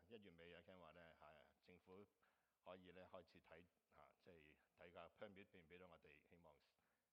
1月尾Ken話咧政府可以咧開始睇即係睇下 permit 俾唔俾到我哋，希望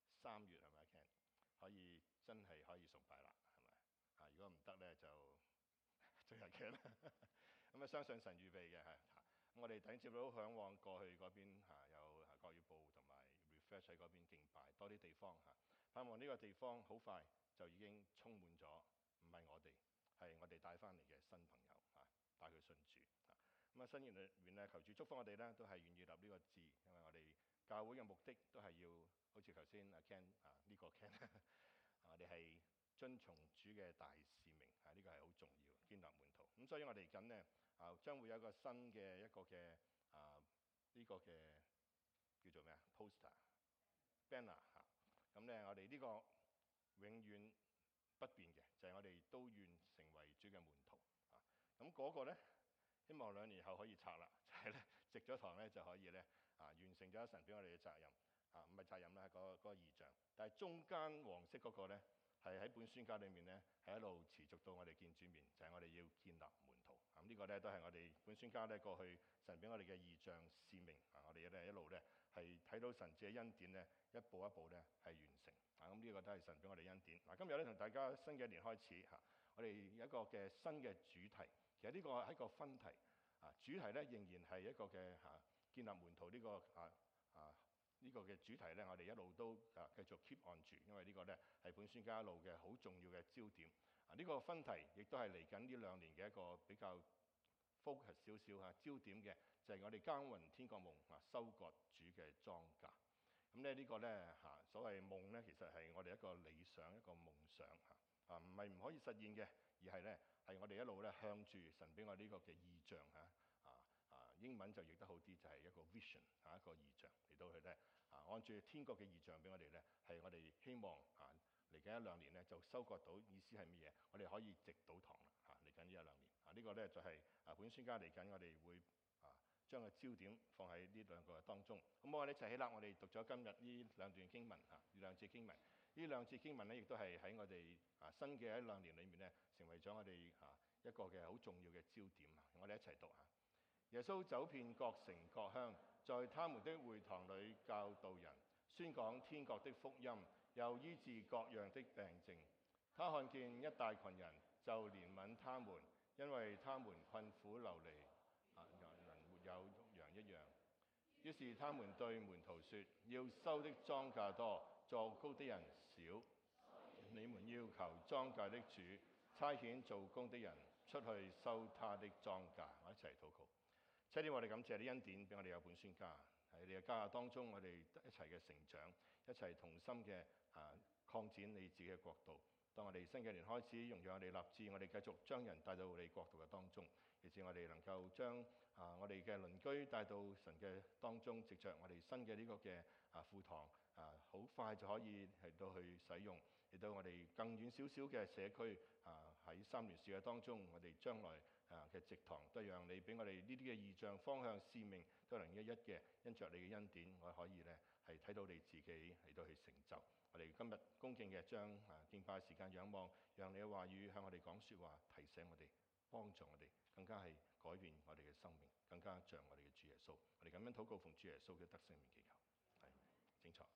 3月係咪 Ken 可以真係可以崇拜啦，係咪？如果唔得咧就最後嘅啦。咁相信神預備嘅係咁我哋頂接到向往過去嗰邊有國語部同埋 refresh 喺嗰邊敬拜多啲地方盼望呢個地方好快就已經充滿咗，唔係我哋，係我哋帶翻嚟嘅新朋友帶佢信主咁新年裏面咧，求主祝福我哋咧，都係願意立呢個志，因為我哋教會嘅目的都係要好似頭先阿 Ken 呢個 Ken 我哋係遵從主嘅大使命呢個係好重要，建立門徒。咁所以我哋緊咧將會有一個新嘅一個嘅呢個嘅叫做咩poster banner 咁咧我哋呢個永遠不變嘅就係我哋都願成為主嘅門徒咁嗰個咧希望2年後可以拆啦，就係咧植咗堂咧就可以咧完成咗神俾我哋嘅責任唔係責任啦，嗰個異象。但係中間黃色嗰個咧係喺本宣教裏面咧係一路持續到我哋見主面，就係我哋要建立門徒呢個咧都係我哋本宣教咧過去神俾我哋嘅異象使命我哋咧一路咧係睇到神嘅恩典咧一步一步咧係完成咁呢個都係神俾我哋恩典今日咧同大家新嘅一年開始我哋有一個嘅新嘅主題。其實呢個係一個分題主題咧仍然係一個嘅建立門徒呢個呢個嘅主題咧，我哋一路都繼續 keep on 住，因為呢個咧係本宣教一路嘅好重要嘅焦點呢個分題亦都係嚟緊呢2年嘅一個比較 focus 少少焦點嘅，就係我哋耕耘天國夢收割主嘅莊稼。咁咧呢個咧所謂夢咧，其實係我哋一個理想一個夢想唔係唔可以實現嘅，而係咧係我哋一路咧向住神俾我呢個嘅意象英文就譯得好啲，就係一個 vision 一個意象嚟到去咧按住天國嘅意象俾我哋咧，係我哋希望嚟緊1-2年咧就收割到。意思係乜嘢？我哋可以植到堂啦嚟緊呢1-2年呢個咧就係本宣教嚟緊，我哋會將個焦點放喺呢2個當中。咁我哋一齊起立，我哋讀咗今日呢2段經文呢2節經文。呢2節經文咧，亦都係喺我哋新嘅1-2年裏面咧，成為咗我哋一個嘅好重要嘅焦點我哋一齊讀耶穌走遍各城各鄉，在他們的會堂裏教導人，宣講天國的福音，又醫治各樣的病症。他看見一大群人，就憐憫他們，因為他們困苦流離，人沒有羊一樣。於是他們對門徒說：要收的莊稼多，做工的人少，你們要求莊稼的主差遣做工的人出去收他的莊稼。我一齊禱告。7點，我哋感謝你恩典俾我哋有本宣教，喺你嘅家當中，我哋一齊嘅成長，一齊同心嘅擴展你自己嘅國度。當我哋新嘅一年開始，容讓我哋立志，我哋繼續將人帶到你國度嘅當中，以至我哋能夠將我哋嘅鄰居帶到神嘅當中，藉着我哋新嘅呢個嘅課堂好快就可以嚟到去使用，嚟到我哋更遠少少嘅社區喺3聯市嘅當中，我哋將來嘅植堂都讓你俾我哋呢啲嘅異象方向使命都能一一嘅，因着你嘅恩典，我可以咧係睇到你自己嚟到去成就。我哋今日恭敬嘅將敬拜時間仰望，讓你嘅話語向我哋講說話，提醒我哋，幫助我哋，更加係改變我哋嘅生命，更加像我哋嘅主耶穌。我哋咁樣禱告，奉主耶穌嘅得勝名祈求。係，請坐。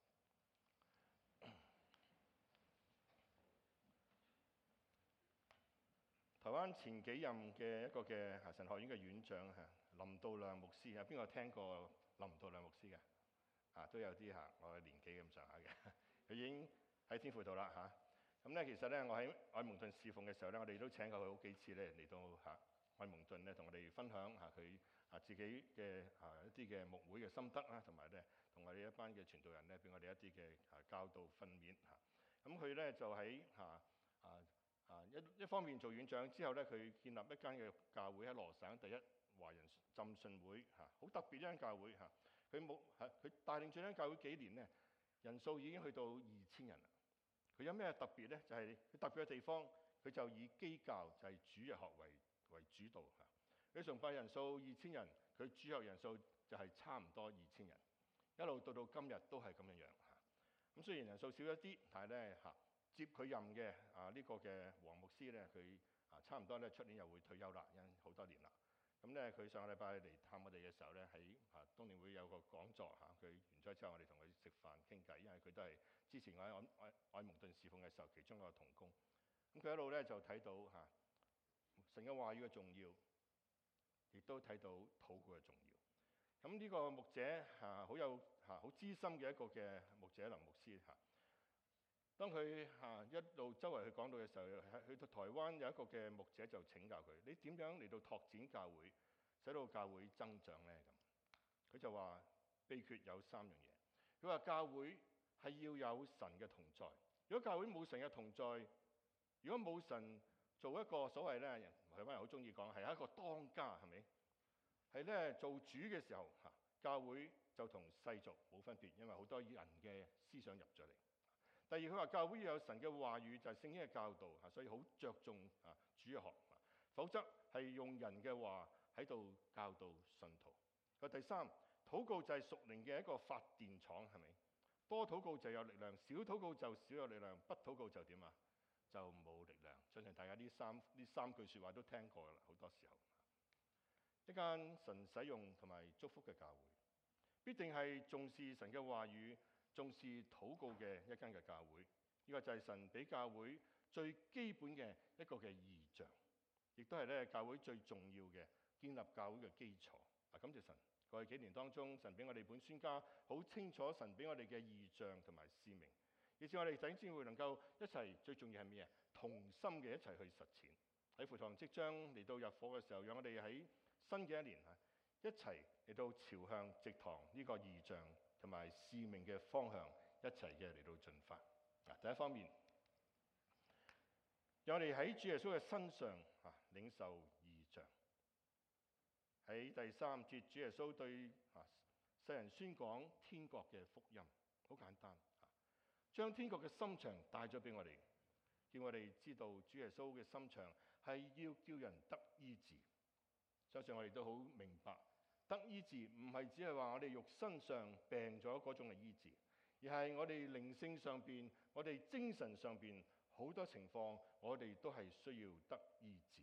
台灣前幾任嘅一個嘅神學院嘅院長林道亮牧師邊個聽過林道亮牧師嘅？都有啲我嘅年紀咁上下嘅。佢已經喺天父度啦咁咧，其實咧，我喺愛蒙頓侍奉嘅時候咧，我哋都請過佢好幾次咧嚟到愛蒙頓咧，同我哋分享佢自己嘅一啲嘅牧會嘅心得啦，同埋咧同我哋一班嘅傳道人咧，俾我哋一啲嘅教導訓勉咁佢咧就喺一方面做院長之後咧，佢建立一間嘅教會喺羅省第一華人浸信會好特別一間教會佢帶領住呢間教會幾年咧，人數已經去到2000人啦。佢有咩特別咧？就係佢特別嘅地方，佢就以基教就係主日學為主導佢崇拜人數2000人，佢主日人數就係差唔多2000人，一路到今日都係咁樣咁雖然人數少一啲，但係咧接佢任嘅呢個嘅黃牧師咧，佢差唔多咧出年又會退休啦，因好多年啦。咁咧，佢上個禮拜嚟探我哋嘅時候咧，喺冬年會有個講座佢完咗之後，我哋同佢食飯傾偈，因為佢都係之前我喺愛蒙頓侍奉嘅時候其中一個同工。咁佢一路咧就睇到神嘅話語嘅重要，亦都睇到禱告嘅重要。咁呢個牧者好有好資深嘅一個嘅牧者林牧師當佢一路周圍去講道嘅時候，去到台灣有一個嘅牧者就請教佢：你點樣嚟到拓展教會，使到教會增長呢？咁佢就話秘訣有3樣嘢。佢話教會係要有神嘅同在。如果教會冇神嘅同在，如果冇神做一個所謂咧，台灣人好中意講係一個當家，係咪？係咧做主嘅時候教會就同世俗冇分別，因為好多人嘅思想入咗嚟。第二，佢話教會要有神嘅話語，就係聖經嘅教導所以好着重主日學，否則係用人嘅話喺度教導信徒。第三，禱告就係屬靈嘅一個發電廠，係咪？多禱告就有力量，少禱告就少有力量，不禱告就點啊？就冇力量。相信大家呢三句説話都聽過啦，好多時候。一間神使用同埋祝福嘅教會，必定係重視神嘅話語、重視禱告嘅一間嘅教會。呢個就係神俾教會最基本嘅一個嘅異象，亦都係咧教會最重要嘅建立教會嘅基礎。感謝神，過去幾年當中，神俾我哋本宣家好清楚神俾我哋嘅異象同埋使命，以至我哋弟兄姊妹能夠一齊，最重要係咩啊？同心嘅一齊去實踐。喺父堂即將嚟到入伙嘅時候，讓我哋喺新嘅一年一齊嚟到朝向植堂呢個異象同埋使命嘅方向一齊嘅嚟到進發。第一方面，讓我哋喺主耶穌嘅身上領受異象。喺第3節，主耶穌對世人宣講天國嘅福音，好簡單將天國嘅心腸帶咗俾我哋，叫我哋知道主耶穌嘅心腸係要叫人得醫治。相信我哋都好明白，得醫治唔係只係話我哋肉身上病咗嗰種嘅醫治，而係我哋靈性上邊、我哋精神上邊好多情況，我哋都係需要得醫治。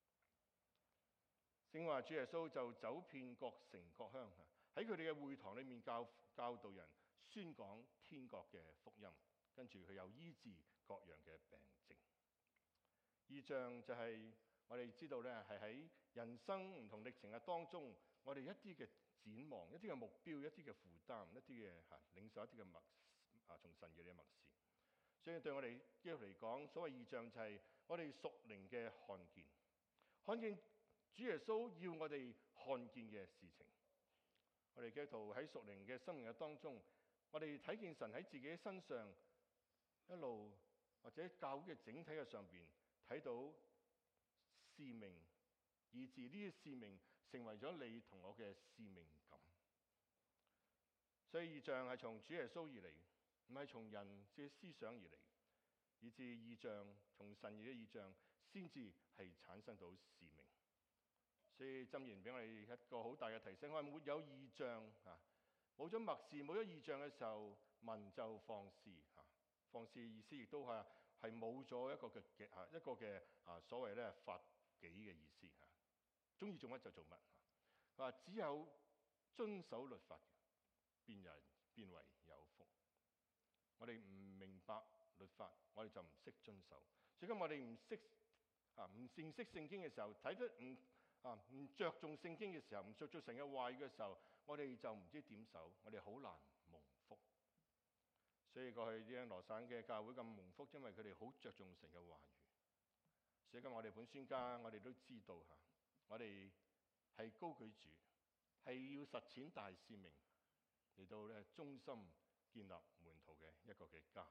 正話主耶穌就走遍各城各鄉，喺佢哋嘅會堂裏面教導人，宣講天國嘅福音，跟住佢又醫治各樣嘅病症。異象就係我哋知道咧，係喺人生唔同歷程嘅當中，我哋一啲嘅展望、一啲嘅目標、一啲嘅負擔、一啲嘅領受一啲嘅默從神而嚟嘅默示。所以對我哋基督徒嚟講，所謂異象就係我哋屬靈嘅看見，看見主耶穌要我哋看見嘅事情。我哋基督徒喺屬靈嘅生命嘅當中，我哋睇見神喺自己身上一路，或者教會嘅整體嘅上邊睇到使命，以致呢啲使命成為咗你同我嘅使命感。所以異象係從主耶穌而嚟，唔係從人嘅思想而嚟，以致異象從神而嘅異象先至係產生到使命。所以箴言俾我哋一個好大嘅提醒，我係沒有異象冇咗默示、冇咗異象嘅時候，民就放肆放肆意思亦都係冇咗一個嘅所謂咧法紀嘅意思中意做乜就做乜。佢話只有遵守律法嘅，便為有福。我哋唔明白律法，我哋就唔識遵守。所以今我哋唔認識聖經嘅時候，睇得唔着重聖經嘅時候，唔着重神嘅話語嘅時候，我哋就唔知點守，我哋好難蒙福。所以過去啲羅省嘅教會咁蒙福，因為佢哋好着重神嘅話語。所以今日我哋本宣家，我哋都知道我哋係高舉主，係要實踐大使命嚟到咧忠心建立門徒嘅一個嘅家。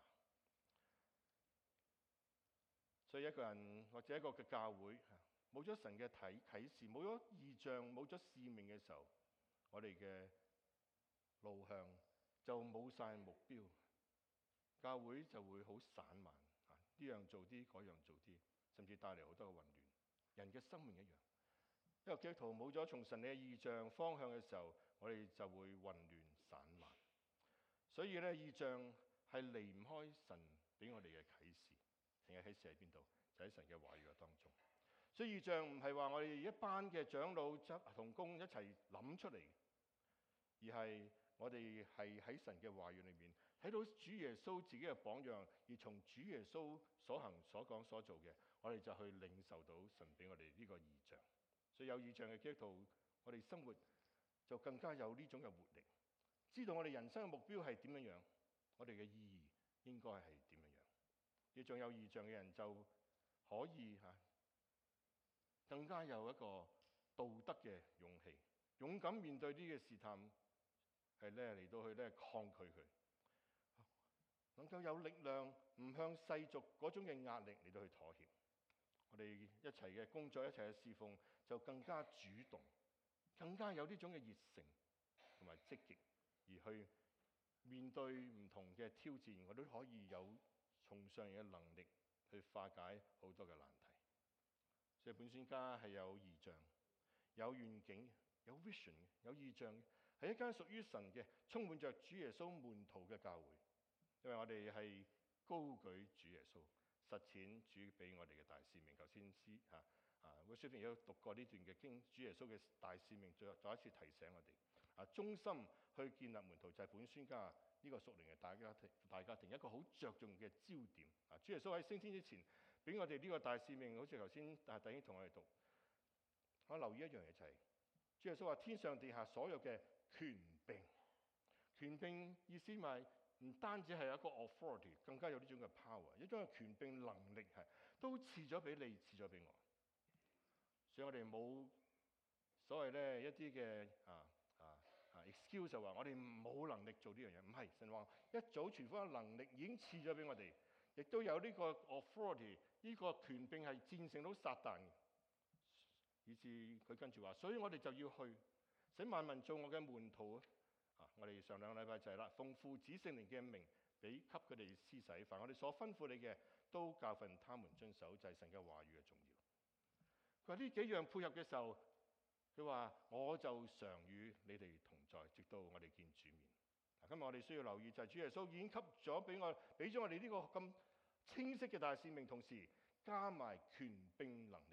所以一個人或者一個嘅教會冇咗神嘅啟示，冇咗異象，冇咗使命嘅時候，我哋嘅路向就冇晒目標，教會就會好散漫，呢樣做啲，嗰樣做啲，甚至帶嚟好多嘅混亂。人嘅生命一樣，因為基督徒冇咗從神嘅異象方向嘅時候，我哋就會混亂散漫。所以咧，異象係離唔開神俾我哋嘅啟示。神嘅啟示喺邊度？就喺神嘅話語嘅當中。 所以異象唔係話我哋一班嘅長老同工一齊諗出嚟，而係我哋係喺神嘅話語裏面睇到主耶穌自己嘅榜樣，而從主耶穌所行所講所做嘅，我哋就去領受到神俾我哋呢個異象。所以有異象嘅基督徒，我哋生活就更加有呢種嘅活力，知道我哋人生嘅目標係點樣樣，我哋嘅意義應該係點樣樣。亦仲有異象嘅人就可以更加有一個道德嘅勇氣，勇敢面對呢個試探，係嚟到去抗拒佢，能夠有力量唔向世俗嗰種嘅壓力嚟到去妥協。我哋一齊嘅工作，一齊嘅侍奉就更加主動，更加有呢種嘅熱誠同埋積極，而去面對唔同嘅挑戰，我都可以有從上嘅能力去化解好多嘅難題。所以本宣家係有異象、有願景、有 vision、有異象，係一間屬於神嘅、充滿着主耶穌門徒嘅教會。因為我哋係高舉主耶穌，實踐主俾我哋嘅大使命。頭先Worship 亦都讀過呢段嘅經，主耶穌嘅大使命再一次提醒我哋忠心去建立門徒，就係本宣家呢個屬靈嘅大家庭一個好着重嘅焦點。主耶穌喺升天之前俾我哋呢個大使命，好似頭先弟兄同我哋讀，我留意一樣嘢就係、主耶穌話天上地下所有嘅權柄意思咪唔單止係一個 authority， 更加有呢種嘅 power， 一種嘅權柄能力係都賜咗俾你，賜咗俾我。所以我哋冇所謂咧一啲嘅excuse 就話我哋冇能力做呢樣嘢，唔係，神話一早全方位能力已經賜咗俾我哋，亦都有呢個 authority， 呢個權柄係戰勝到撒旦嘅。以至佢跟住話，所以我哋就要去使萬民做我嘅門徒我哋上兩個禮拜就係啦，奉父子聖靈嘅名俾佢哋施洗，凡我哋所吩咐你嘅，都教訓他們遵守，就係神嘅話語嘅重要。佢話呢幾樣配合嘅時候，佢話我就常與你哋同在，直到我哋見主面。今日我哋需要留意就係主耶穌已經給咗俾咗我哋呢個咁清晰嘅大使命，同時加埋權柄能力。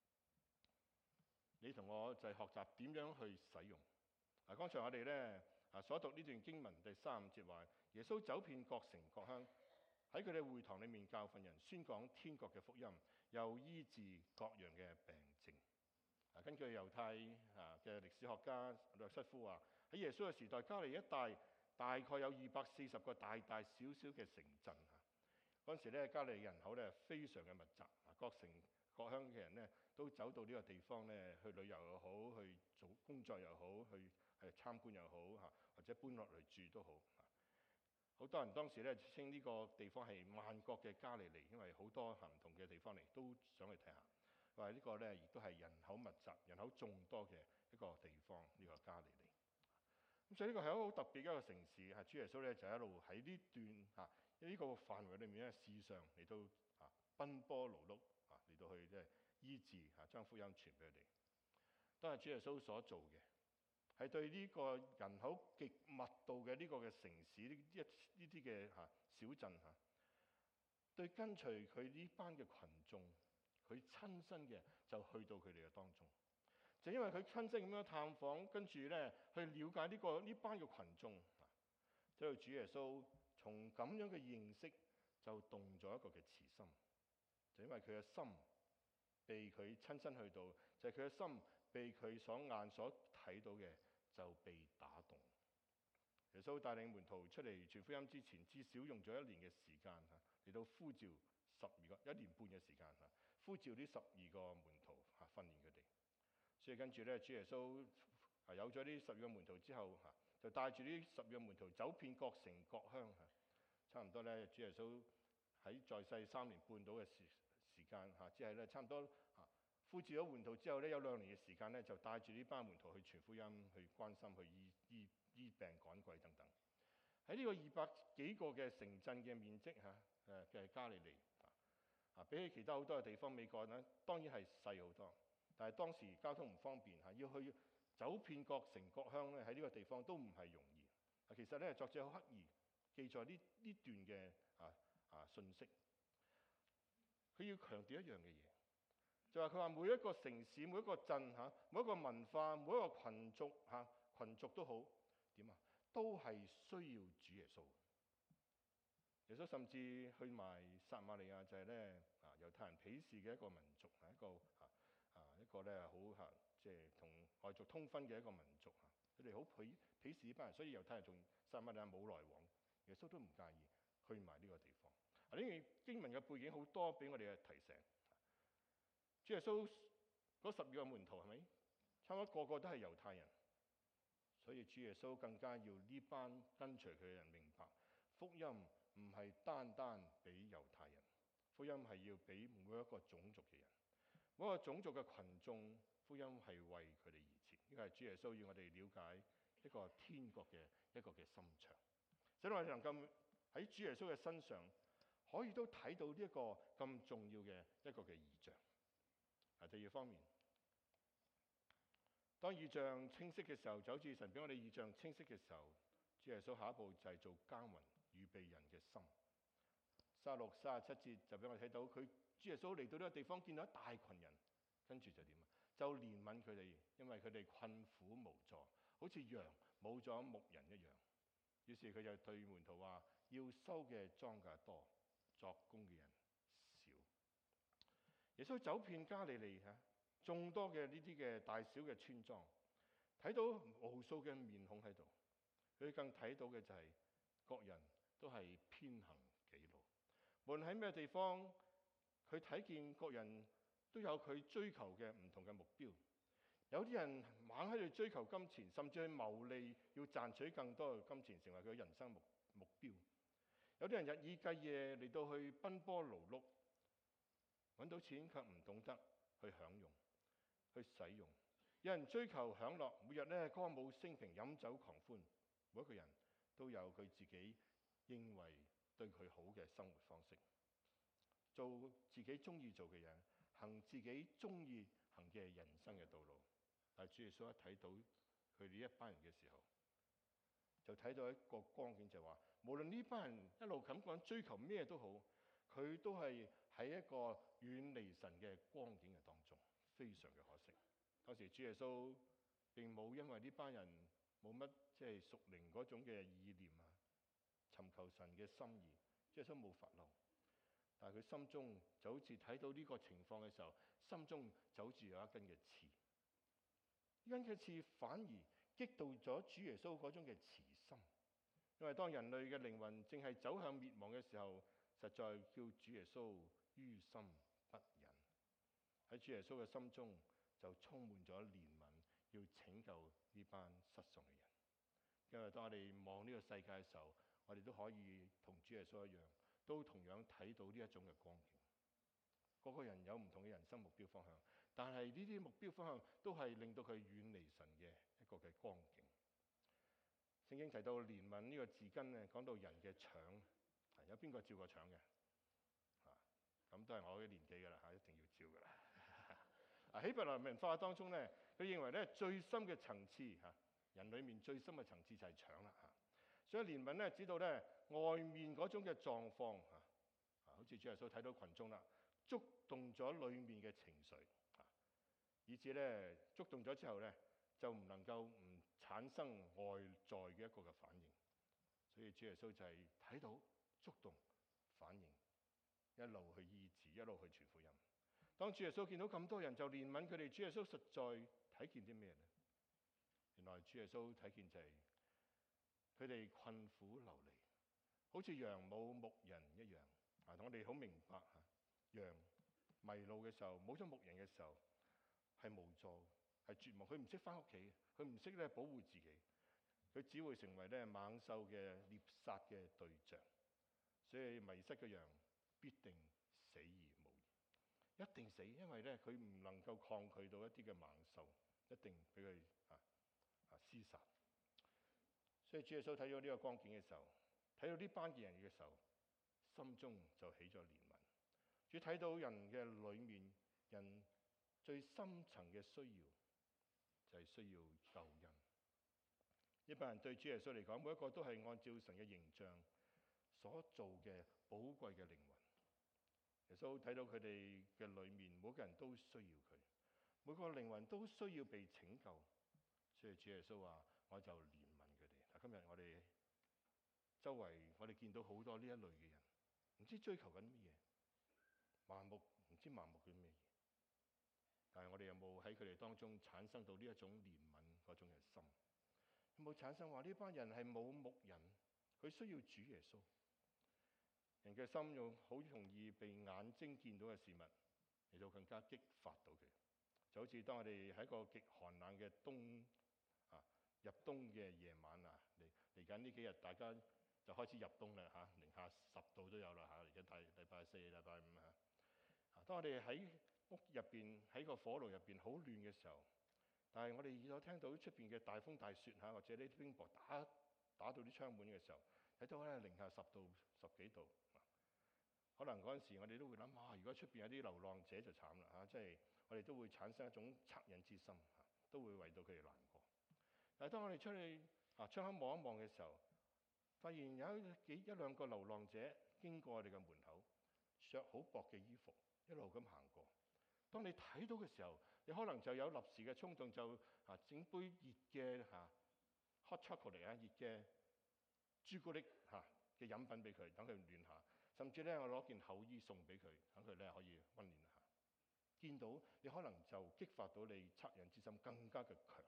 你同我就係學習點樣去使用。剛才我哋所讀呢段經文第35節話，耶穌走遍各城各鄉，喺佢哋會堂裏面教訓人，宣講天國嘅福音，又醫治各樣嘅病症。根據猶太嘅歷史學家約瑟夫話，喺耶穌嘅時代，加利一帶大概有240個大大小小嘅城鎮。嗰陣時加利人口非常嘅密集，各城各鄉嘅人都走到呢個地方去旅遊又好，去做工作又好，去參觀又好或者搬落嚟住都好。好多人當時稱呢個地方係萬國嘅加利利，因為好多唔同嘅地方嚟都想去睇下。話呢個亦都係人口密集、人口眾多嘅一個地方，呢個加利利。咁所以呢個係一個好特別嘅一個城市。主耶穌就一路喺呢段呢個範圍裏面事上嚟到奔波勞碌嚟到去醫治將福音傳俾佢哋。當日主耶穌所做嘅係對呢個人口極密度嘅呢個嘅城市呢啲嘅小鎮對跟隨佢呢班嘅群眾，佢親身嘅就去到佢哋嘅當中，就因為佢親身咁樣探訪，跟住去了解呢班嘅群眾，所以主耶穌從咁樣嘅認識就動咗一個嘅慈心，就因為佢嘅心被佢親身去到，就係佢嘅心被佢所眼所睇到嘅就被打動。耶穌帶領門徒出嚟傳福音之前，至少用咗1年嘅時間嚟到呼召1年半嘅時間呼召呢12個門徒訓練佢哋。所以跟住主耶穌有咗呢12個門徒之後就帶住呢12個門徒走遍各城各鄉差唔多主耶穌喺在世3年半到嘅時間只係差唔多呼召咗門徒之後有2年嘅時間就帶住呢班門徒去傳福音，去關心，去醫病趕鬼等等。喺呢個200幾個嘅城鎮嘅面積嘅加利利比起其他好多嘅地方，美國當然係細好多，但係當時交通唔方便要去走遍各城各鄉喺呢個地方都唔係容易。其實作者好刻意記載呢段嘅信息，佢要強調一樣嘅嘢， 就話佢話每一個城市、每一個鎮嚇、每一個文化、每一個群族嚇、群族都好點啊，都係需要主耶穌。耶穌甚至去埋撒瑪利亞，就係咧猶太人鄙視嘅一個民族，係一個咧好即係同外族通婚嘅一個民族嚇。佢哋好鄙視呢班人，所以猶太人同撒瑪利亞冇來往。耶穌都唔介意去埋呢個地方。呢段經文嘅背景好多俾我哋嘅提醒。主耶穌嗰12個門徒係咪？差唔多個個都係猶太人，所以主耶穌更加要呢班跟隨佢嘅人明白，福音唔係單單俾猶太人，福音係要俾每一個種族嘅人，每一個種族嘅群眾，福音係為佢哋而設。呢個係主耶穌要我哋了解一個天國嘅一個嘅心腸，使到我哋能夠喺主耶穌嘅身上，可以都睇到呢一個咁重要嘅一個嘅異象。第二方面，當異象清晰嘅時候，就好似神俾我哋異象清晰嘅時候，主耶穌下一步就係做耕耘預備人嘅心。36、37節就俾我哋睇到，佢主耶穌嚟到呢個地方，見到一大群人，跟住就點啊？就憐憫佢哋，因為佢哋困苦無助，好似羊冇咗牧人一樣。於是佢就對門徒話：要收嘅莊稼多，作工嘅人少。耶穌走遍加利利眾多嘅呢啲嘅大小嘅村莊，睇到無數嘅面孔喺度。佢更睇到嘅就係各人都係偏行己路，無論喺咩地方，佢睇見各人都有佢追求嘅唔同嘅目標。有啲人猛喺度追求金錢，甚至去牟利，要賺取更多嘅金錢，成為佢人生目標。有啲人日以繼夜嚟到去奔波勞碌，揾到錢卻唔懂得去享用、去使用。有人追求享樂，每日咧歌舞升平、飲酒狂歡。每一個人都有佢自己認為對佢好嘅生活方式，做自己中意做嘅嘢，行自己中意行嘅人生嘅道路。但係主耶穌一睇到佢哋一班人嘅時候，就睇到一個光景，就係話無論呢班人一路咁講追求咩都好，佢都係喺一個遠離神嘅光景嘅當中，非常嘅可惜。當時主耶穌並冇因為呢班人冇乜即係屬靈嗰種嘅意念尋求神嘅心意，主耶穌冇發怒，但係佢心中就好似睇到呢個情況嘅時候，心中就好似有一根嘅刺。呢根嘅刺反而激到咗主耶穌嗰種嘅慈心，因為當人類嘅靈魂正係走向滅亡嘅時候，實在叫主耶穌於心不忍。喺主耶穌嘅心中就充滿咗憐憫，要拯救呢班失喪嘅人。因為當我哋望呢個世界嘅時候，我哋都可以同主耶穌一樣，都同樣睇到呢一種嘅光景。個個人有唔同嘅人生目標方向，但係呢啲目標方向都係令到佢遠離神嘅一個嘅光景。聖經提到憐憫呢個字根咧，講到人嘅腸，有邊個照過腸嘅？咁都係我嘅年紀㗎啦，一定要照㗎啦。希伯來文化當中咧，佢認為咧最深嘅層次人裡面最深嘅層次就係腸啦。所以憐憫咧，指到咧外面嗰種嘅狀況好似主耶穌睇到群眾啦，觸動咗裏面嘅情緒以至咧觸動咗之後咧，就唔能夠唔產生外在嘅一個嘅反應。所以主耶穌就係睇到觸動反應，一路去醫治，一路去傳福音。當主耶穌見到咁多人就憐憫佢哋，主耶穌實在睇見啲咩呢？原來主耶穌睇見就係佢哋困苦流離，好似羊冇牧人一樣。同我哋好明白羊迷路嘅時候，冇咗牧人嘅時候，係無助，係絕望。佢唔識翻屋企，佢唔識咧保護自己，佢只會成為咧猛獸嘅獵殺嘅對象。所以迷失嘅羊必定死而無疑，一定死，因為咧佢唔能夠抗拒到一啲嘅猛獸，一定俾佢廝殺。所以主耶穌睇咗呢個光景嘅時候，睇到呢班嘅人嘅時候，心中就起咗憐憫。主睇到人嘅裏面，人最深層嘅需要就係需要救恩。一班人對主耶穌嚟講，每一個都係按照神嘅形象所做嘅寶貴嘅靈魂。 耶穌睇到佢哋嘅裏面，每個人都需要佢，每個靈魂都需要被拯救。所以主耶穌話：我就憐憫佢哋。但今日我哋周圍，我哋見到好多呢一類嘅人，唔知追求緊乜嘢，盲目，唔知盲目緊乜嘢。但係我哋有冇喺佢哋當中產生到呢一種憐憫嗰種嘅心？有冇產生話呢班人係冇牧人，佢需要主耶穌？人嘅心用好容易被眼睛見到嘅事物嚟到更加激發到佢，就好似當我哋喺個極寒冷嘅入冬嘅夜晚嚟緊呢幾日，大家就開始入冬啦嚇，零下10度都有啦嚇，嚟緊禮拜四、禮拜五嚇。當我哋喺屋入邊喺個火爐入邊好暖嘅時候，但係我哋耳朵聽到出邊嘅大風大雪嚇，或者呢啲冰雹打到啲窗門嘅時候，睇到咧零下10度、10幾度，可能嗰陣時我哋都會諗啊，如果出邊有啲流浪者就慘啦嚇，即係我哋都會產生一種惻隱之心嚇，都會為到佢哋難過。但係當我哋出去窗口望一望嘅時候，發現有一兩個流浪者經過我哋嘅門口，着好薄嘅衣服，一路咁行過。當你睇到嘅時候，你可能就有立時嘅衝動，就整杯熱嘅hot chocolate 熱嘅朱古力嘅飲品俾佢，等佢暖下。甚至咧，我攞件厚衣送俾佢，等佢咧可以溫暖下。見到你可能就激發到你惻隱之心更加嘅強。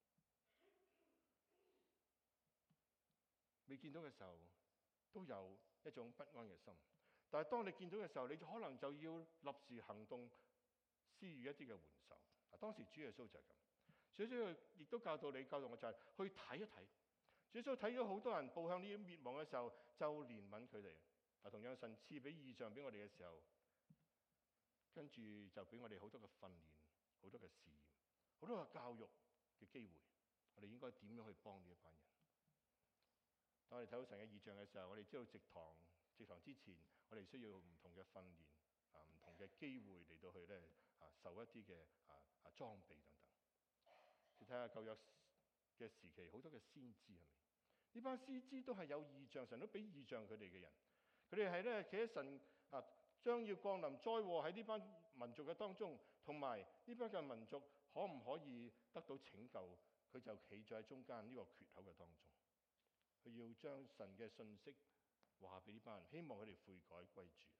未見到嘅時候，都有一種不安嘅心。但係當你見到嘅時候，你就可能就要立時行動，施予一啲嘅援手。當時主耶穌就係咁，主耶穌亦都教導我就係去睇一睇。主耶穌睇咗好多人步向呢啲滅亡嘅時候，就憐憫佢哋。同樣神賜俾異象俾我哋嘅時候，跟住就俾我哋好多嘅訓練、好多嘅試驗、好多嘅教育嘅機會。我哋應該點樣去幫呢一班人？當我哋睇到神嘅異象嘅時候，我哋知道植堂之前，我哋需要唔同嘅訓練唔同嘅機會嚟到去咧受一啲嘅裝備等等。你睇下舊約嘅時期，好多嘅先知係咪？呢班先知都係有異象，神都俾異象佢哋嘅人。佢哋係咧企喺神將要降臨災禍喺呢班民族嘅當中，同埋呢班嘅民族可唔可以得到拯救？佢就企咗喺中間呢個缺口嘅當中，佢要將神嘅信息話俾呢班人，希望佢哋悔改歸主。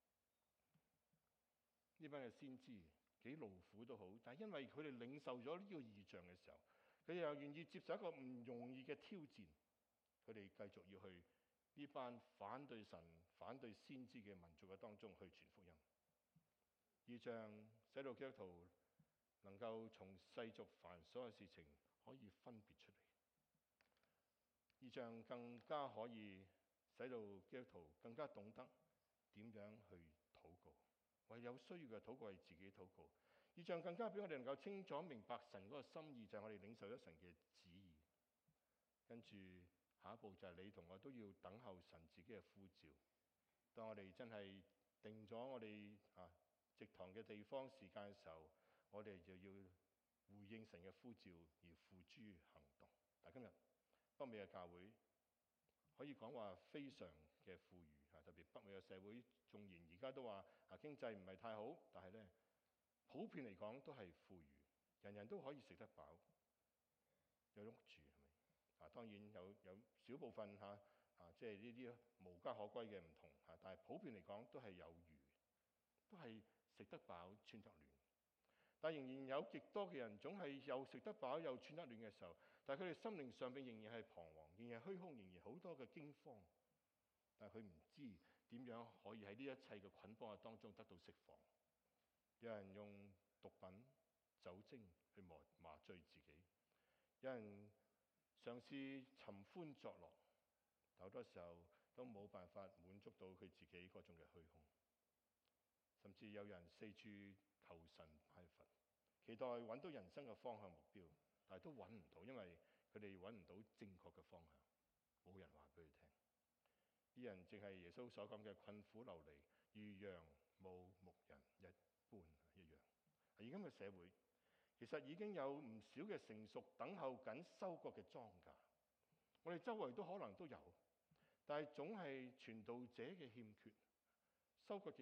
呢班嘅先知幾勞苦都好，但係因為佢哋領受咗呢個異象嘅時候，佢哋又願意接受一個唔容易嘅挑戰，佢哋繼續要去呢班反對神、反對先知嘅民族嘅當中去傳福音。異象使到基督徒能夠從世俗繁瑣嘅事情可以分別出嚟。異象更加可以使到基督徒更加懂得點樣去禱告，為有需要嘅禱告係自己禱告。異象更加俾我哋能夠清楚明白神嗰個心意，就係我哋領受咗神嘅旨意。跟住下一步就係你同我都要等候神自己嘅呼召。當我哋真係定咗我哋植堂嘅地方時間嘅時候，我哋就要回應神嘅呼召而付諸行動。但今日北美嘅教會可以講話非常嘅富裕，特別北美嘅社會，縱然而家都話經濟唔係太好，但係咧普遍嚟講都係富裕，人人都可以食得飽，有屋住係咪？當然有少部分即係呢啲無家可歸嘅唔同但係普遍嚟講都係有餘，都係食得飽、穿得暖。但仍然有極多嘅人總係又食得飽又穿得暖嘅時候，但係佢哋心靈上邊仍然係彷徨，仍然係虛空，仍然好多嘅驚慌。但係佢唔知點樣可以喺呢一切嘅捆綁嘅當中得到釋放。有人用毒品、酒精去麻醉自己，有人嘗試尋歡作樂，但好多時候都冇辦法滿足到佢自己嗰種嘅虛空。甚至有人四處求神拜佛，期待揾到人生嘅方向目標，但係都揾唔到，因為佢哋揾唔到正確嘅方向，冇人話俾佢聽。啲人淨係耶穌所講嘅困苦流離，如羊冇牧人一般一樣。而今嘅社會其實已經有唔少嘅成熟等候緊收割嘅莊稼，我哋周圍都可能都有，但係總係傳道者嘅欠缺，收割嘅人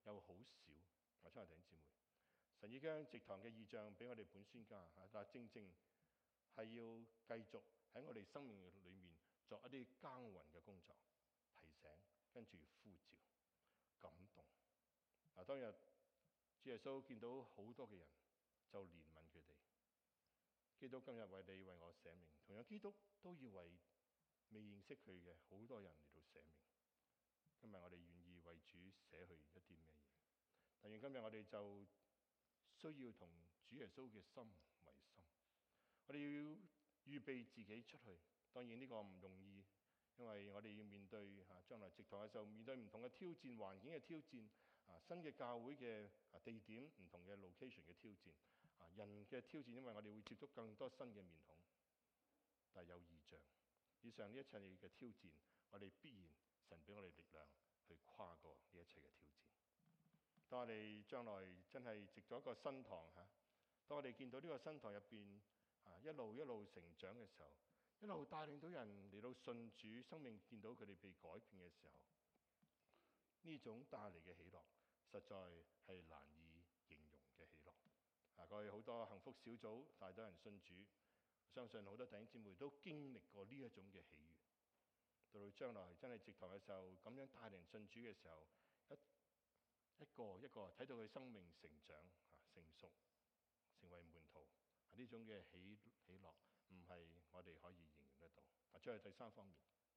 又好少。親愛弟兄姊妹，神已經直堂嘅異象俾我哋本宣家嚇，但係正正係要繼續喺我哋生命裏面作一啲耕耘嘅工作，提醒，跟住呼召、感動。當日主耶穌見到好多嘅人，就憐憫佢哋。基督今日為你為我捨命，同樣基督都要為未認識佢嘅好多人嚟到捨命。今日我哋願意為主捨去一啲咩嘢？但願今日我哋就需要同主耶穌嘅心為心，我哋要預備自己出去。當然呢個唔容易，因為我哋要面對將來植堂嘅時候，面對唔同嘅挑戰、環境嘅挑戰、新嘅教會嘅地點、唔同嘅 location 嘅挑戰、人嘅挑戰，因為我哋會接觸更多新嘅面孔，但係有異象。以上呢一切嘅挑戰，我哋必然神俾我哋力量去跨過呢一切嘅挑戰。當我哋將來真係植咗一個新堂嚇，當我哋見到呢個新堂入邊一路成長嘅時候，一路帶領到人嚟到信主，生命見到佢哋被改變嘅時候，呢種帶嚟嘅喜樂，實在係難以形容嘅喜樂。過去好多幸福小組帶到人信主，相信好多弟兄姊妹都經歷過呢一種嘅喜悅。到將來真係植堂嘅時候，咁樣帶領信主嘅時候，一個一個睇到佢生命成長、成熟、成為門徒，呢種嘅喜樂唔係我哋可以形容得到。再係第三方面，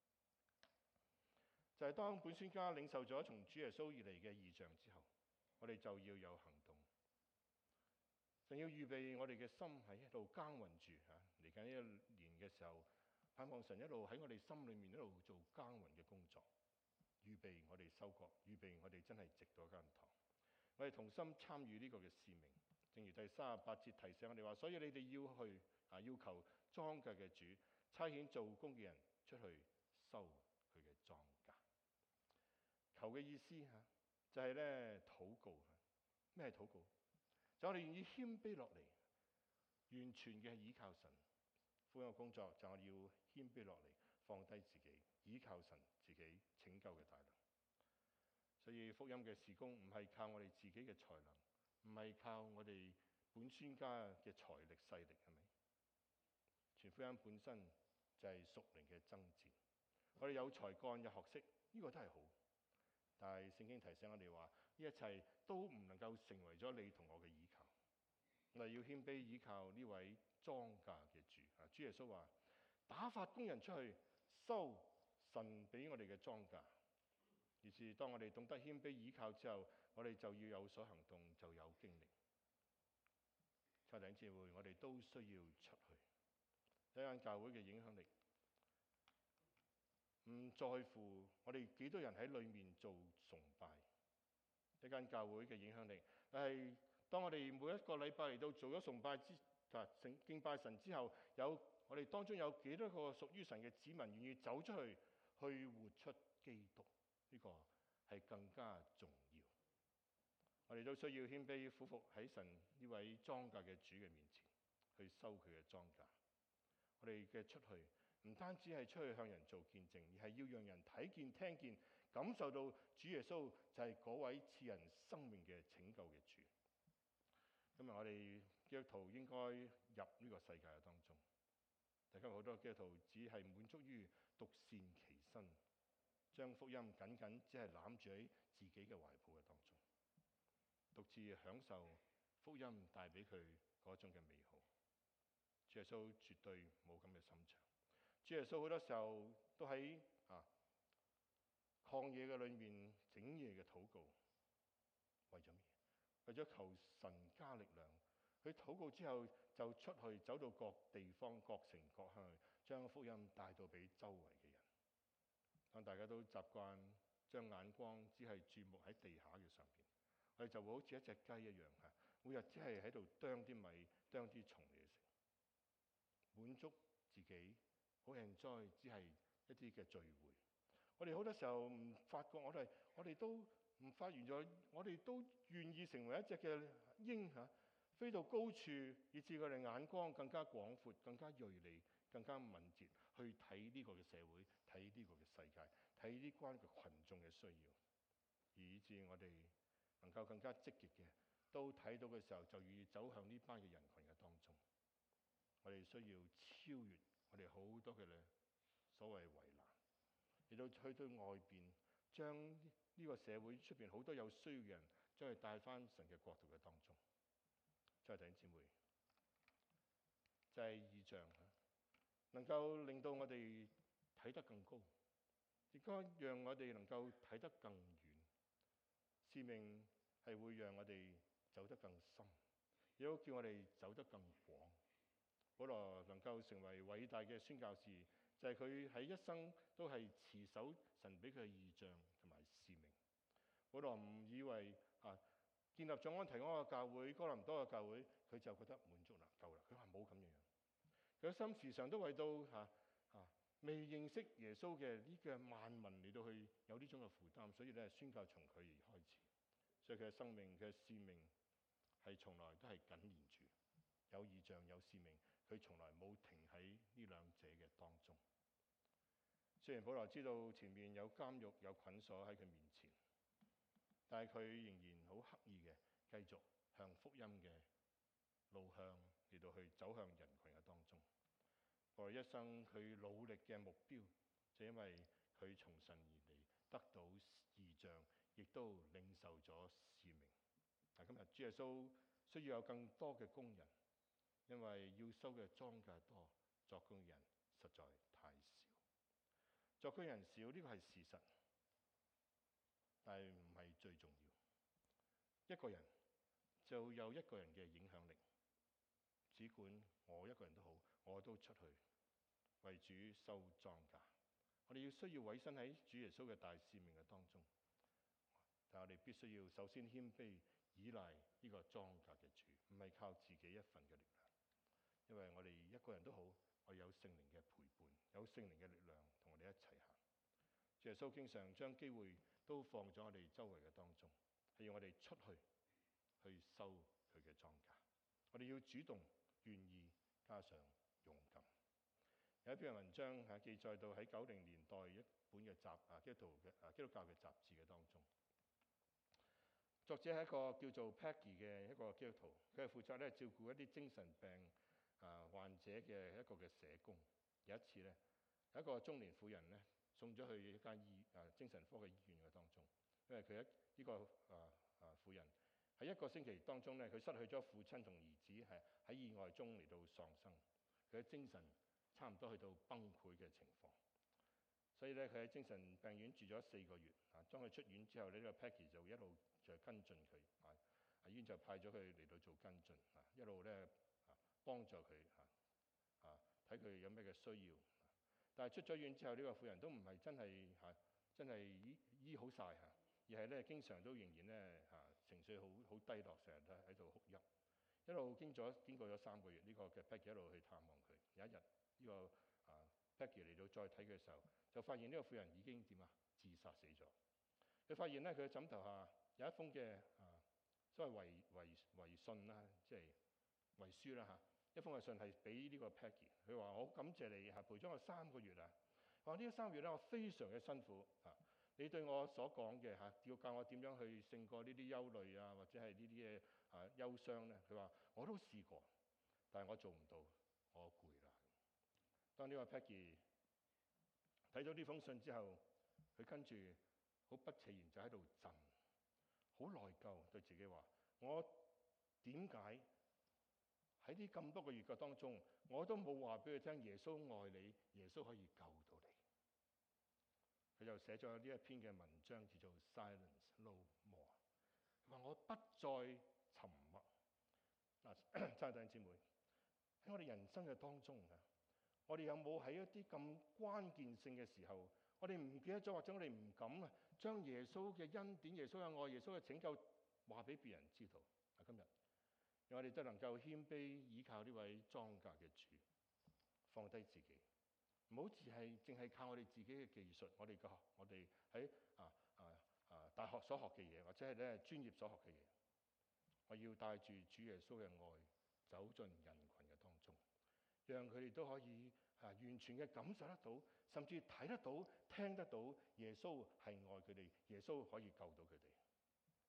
就係當本宣家領受咗從主耶穌而嚟嘅異象之後，我哋就要有行動。神要預備我哋嘅心喺一路耕耘住嚟緊呢一年嘅時候，盼望神一路喺我哋心裏面一路做耕耘嘅工作，預備我哋收割，預備我哋真係植到一間堂。我哋同心參與呢個嘅使命。正如第38節提醒我哋話，所以你哋要去要求莊稼嘅主差遣做工嘅人出去收佢嘅莊稼。求嘅意思就係咧禱告。咩係禱告？就我哋願意謙卑落嚟，完全嘅倚靠神。福音嘅工作就我哋要謙卑落嚟，放低自己，倚靠神自己拯救嘅大能。所以福音嘅事工唔係靠我哋自己嘅才能，唔係靠我哋本宣家嘅財力勢力，係咪？傳福音本身就係屬靈嘅爭戰。我哋有才幹有學識，呢個都係好。但係聖經提醒我哋話，呢一切都唔能夠成為咗你同我嘅依靠。我哋要謙卑依靠呢位莊稼嘅主。主耶穌話：打發工人出去收神俾我哋嘅莊稼。於是當我哋懂得謙卑依靠之後，我哋就要有所行動，就有經歷。弟兄姊妹，我哋都需要出去。一間教會嘅影響力，唔在乎我哋幾多人喺裏面做崇拜。一間教會嘅影響力，但係當我哋每一個禮拜嚟到做咗崇拜敬拜神之後，我哋當中有幾多個屬於神嘅子民願意走出去活出基督？呢個係更加重要。我哋都需要謙卑俯伏喺神呢位莊稼嘅主嘅面前，去收佢嘅莊稼。我哋嘅出去唔單止係出去向人做見證，而係要讓人睇見、聽見、感受到主耶穌就係嗰位賜人生命嘅拯救嘅主。今日我哋基督徒應該入呢個世界嘅當中，但今日好多基督徒只係滿足於獨善其身，將福音緊緊只係攬住喺自己嘅懷抱嘅當中，獨自享受福音帶俾佢嗰種嘅美好。主耶穌絕對冇咁嘅心腸。主耶穌好多時候都喺曠野嘅裏面整夜嘅禱告，為咗咩？為咗求神加力量。佢禱告之後就出去走到各地方、各城各鄉，將福音帶到俾周圍嘅人。當大家都習慣將眼光只係注目喺地下嘅上邊，我哋就會好似一隻雞一樣每日只係喺度啄啲米、啄啲蟲嚟食，滿足自己，好 enjoy 只係一啲嘅聚會。我哋好多時候唔發覺，我哋都唔發現咗，我哋都願意成為一隻嘅鷹飛到高處，以致佢哋眼光更加廣闊、更加銳利、更加敏捷，去睇呢個嘅社會、睇呢個嘅世界、睇呢關嘅群眾嘅需要，以致我哋能夠更加積極嘅，都睇到嘅時候就願意走向呢班嘅人群嘅當中。我哋需要超越我哋好多嘅所謂圍欄，亦都去到外邊，將呢個社會出邊好多有需要嘅人，將佢帶翻神嘅國度嘅當中。再弟兄姊妹，就係異象能夠令到我哋睇得更高，亦都讓我哋能夠睇得更遠。使命係會讓我哋走得更深，亦都叫我哋走得更廣。保羅能夠成為偉大嘅宣教士，就係佢喺一生都係持守神俾佢嘅異象同埋使命。保羅唔以為建立咗安提阿嘅教會、哥林多嘅教會，佢就覺得滿足啦，夠啦。佢話冇咁樣，佢心時常都為到未認識耶穌嘅呢個萬民嚟到去有呢種嘅負擔，所以咧宣教從佢而開始。所以佢嘅生命、佢嘅使命係從來都係緊連住，有異象有使命，佢從來冇停喺呢兩者嘅當中。雖然保羅知道前面有監獄有捆鎖喺佢面前，但係佢仍然好刻意嘅繼續向福音嘅路向嚟到去走向人群嘅當中。我一生佢努力嘅目標，就因為佢從神而嚟，得到異象，亦都領受咗使命。但今日主耶穌需要有更多嘅工人，因為要收嘅莊稼多，作工人實在太少。作工人少呢個係事實，但係唔係最重要。一個人就有一個人嘅影響力，只管我一個人都好，我都出去為主收莊稼。我哋需要委身喺主耶穌嘅大使命嘅當中，但我哋必須要首先謙卑，依賴呢個莊稼嘅主，唔係靠自己一份嘅力量。因為我哋一個人都好，我有聖靈嘅陪伴，有聖靈嘅力量同我哋一齊行。主耶穌經常將機會都放咗我哋周圍嘅當中，係要我哋出去收佢嘅莊稼。我哋要主動、願意，加上勇敢。有一篇文章記載到喺90年代一本嘅基督教嘅雜誌嘅當中，作者係一個叫做 Peggy 嘅一個基督徒，佢係負責照顧一啲精神病患者嘅一個嘅社工。有一次咧，有一個中年婦人咧送咗去一間精神科嘅醫院嘅當中，因為佢呢個婦人喺一個星期當中咧，佢失去咗父親同兒子，係喺意外中嚟到喪生，佢嘅精神差唔多去到崩潰嘅情況，所以咧佢喺精神病院住咗4個月。當佢出院之後呢，呢個 Peggy 就一路就跟進佢，醫院就派咗佢嚟到做跟進，一路咧幫助佢睇佢有咩嘅需要。但係出咗院之後，呢個婦人都唔係真係醫好晒，而係咧經常都仍然咧情緒好低落，成日都喺度哭泣。一路經過咗3個月，呢個嘅 Peggy 一路去探望佢。有一日呢個Peggy 嚟到再睇佢嘅時候，就發現呢個婦人已經自殺死咗。佢發現咧佢嘅枕頭下有一封嘅所謂遺信啦，即係遺書啦，一封嘅信係俾呢個 Peggy。佢話：我感謝你陪咗我3個月啊！話呢3個月咧，我非常嘅辛苦你對我所講嘅要教我點樣去勝過呢啲憂慮或者係呢啲嘅憂傷咧。佢話我都試過，但係我做唔到，我攰啦。當呢個 Peggy 睇咗呢封信之後，佢跟住好不其然就喺度震，好內疚，對自己話：我點解喺呢咁多個月嘅當中，我都冇話俾佢聽耶穌愛你，耶穌可以救到你。佢就寫咗呢一篇嘅文章，叫做 Silence No More。佢話我不再沉默。親愛弟兄姊妹，喺我哋人生嘅當中我哋有冇喺一啲咁關鍵性嘅時候，我哋唔記得咗，或者我哋唔敢將耶穌嘅恩典、耶穌嘅愛、耶穌嘅拯救話俾別人知道？今日讓我哋都能夠謙卑依靠呢位莊稼嘅主，放低自己，唔好淨係靠我哋自己嘅技術，我哋喺大學所學嘅嘢，或者係咧專業所學嘅嘢。我要帶住主耶穌嘅愛走進人群嘅當中，讓佢哋都可以完全嘅感受得到，甚至睇得到、聽得到耶穌係愛佢哋，耶穌可以救到佢哋。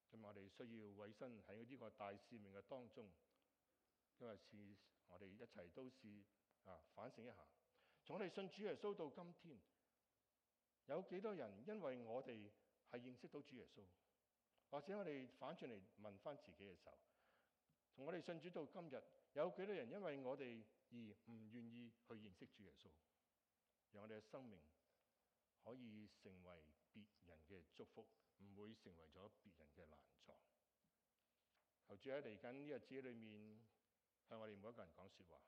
咁我哋需要委身喺呢個大使命嘅當中，因為我哋一齊都反省一下，從我哋信主耶穌到今天，有幾多人因為我哋係認識到主耶穌，或者我哋反轉嚟問翻自己嘅時候，從我哋信主到今日，有幾多人因為我哋而唔願意去認識主耶穌，讓我哋嘅生命可以成為別人嘅祝福，唔會成為咗別人嘅難阻。求主喺嚟緊呢日子裏面，向我哋每一個人講說話。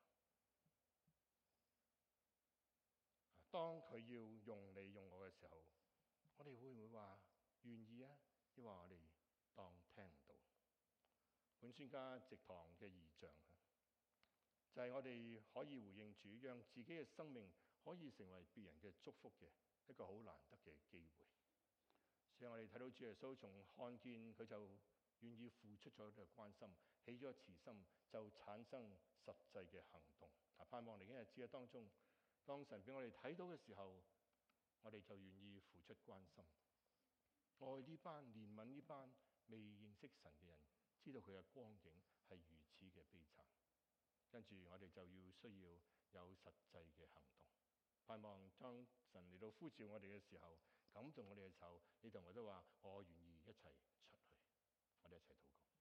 當佢要用你用我嘅時候，我哋會唔會話願意啊？抑或我哋當聽唔到？本宣家植堂嘅異象就係我哋可以回應主，讓自己嘅生命可以成為別人嘅祝福嘅一個好難得嘅機會。所以我哋睇到主耶穌從看見佢就願意付出咗呢個關心，起咗慈心，就產生實際嘅行動。盼望嚟緊日子嘅當中，當神俾我哋睇到嘅時候，我哋就願意付出關心，愛呢班、憐憫呢班未認識神嘅人，知道佢嘅光景係如此嘅悲慘。跟住我哋就需要有實際嘅行動。盼望當神嚟到呼召我哋嘅時候，感動我哋嘅時候，你同我都話我願意一齊出去。我哋一齊禱告。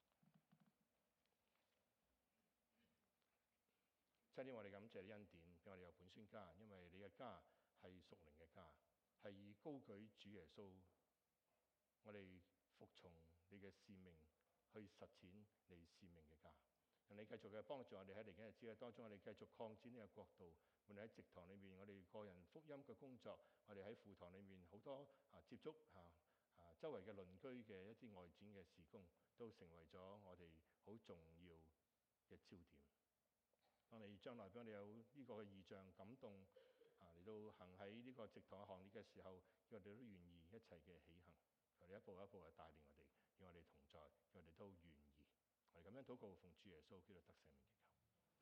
親天，我哋感謝你恩典，俾我哋有本宣家，因為你嘅家係屬靈嘅家，係以高舉主耶穌，我哋服從你嘅使命，去實踐你使命嘅家。讓你繼續嘅幫助我哋喺嚟緊日子嘅當中，我哋繼續擴展呢個國度。無論喺植堂裏面，我哋個人福音嘅工作，我哋喺輔堂裏面好多接觸周圍嘅鄰居嘅一啲外展嘅事工，都成為咗我哋好重要嘅焦點。當你將來俾我哋有呢個嘅異象感動嚟到行喺呢個植堂嘅行列嘅時候，我哋都願意一齊嘅起行。我哋一步一步嘅帶領我哋，與我哋同在，我哋都願意。我哋咁樣禱告，奉主耶穌基督得勝名祈求。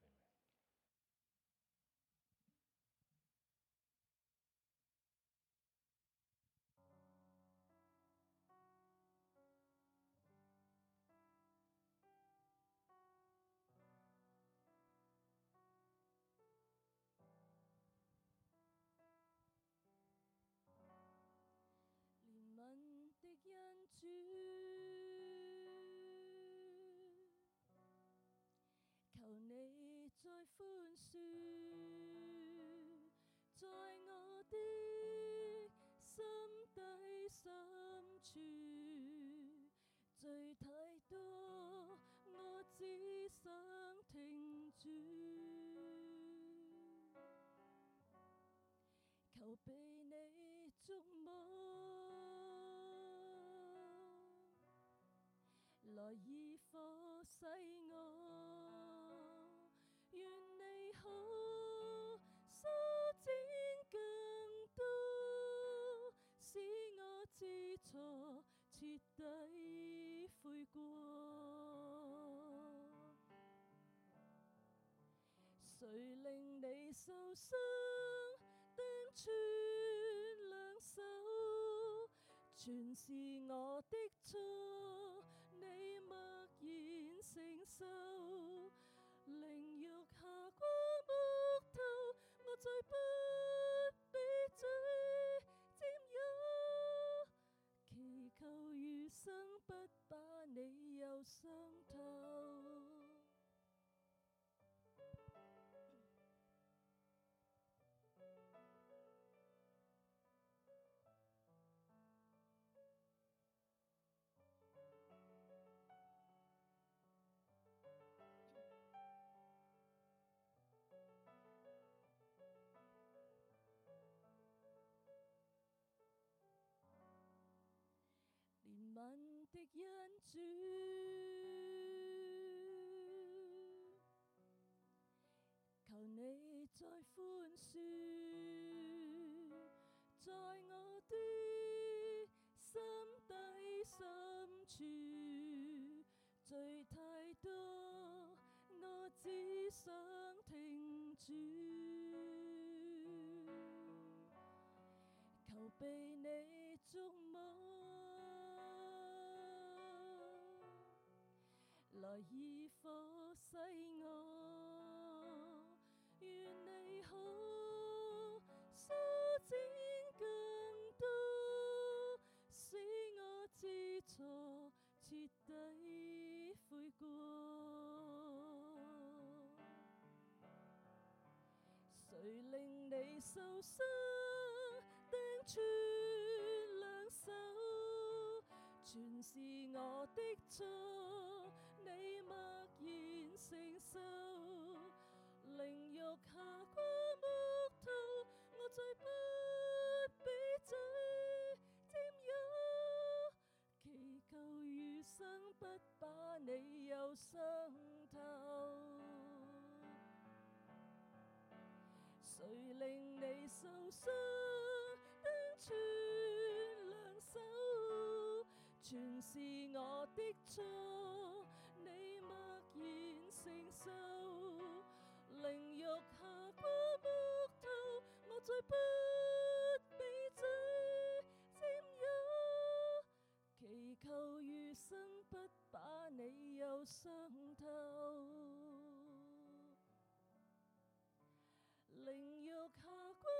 憐憫的恩主，求你再寬恕，在我的心底深處，罪太多，我只想停住，求被你觸摸，來以火洗我，願你好修剪更多，使我知錯徹底悔過。誰令你受傷，釘穿兩手，全是我的錯，你默然承受。凌辱下過木頭，我再不必再佔有，祈求餘生不把你又傷透。憐憫的恩主，求你再寬恕，在我的心底深處，罪太多，我只想停住，求被你觸摸， 來以火洗我，願你好修剪更多，使我知錯徹底悔過。誰令你受傷，釘穿兩手，全是我的錯，你默然承受。凌辱下過木頭，我再不比嘴沾油，祈求餘生不把你又傷透。誰令你受傷，釘穿兩手，全是我的錯，你默然承受。凌辱下過木頭，我再不比嘴沾油，祈求餘生不把你又傷透。凌辱下過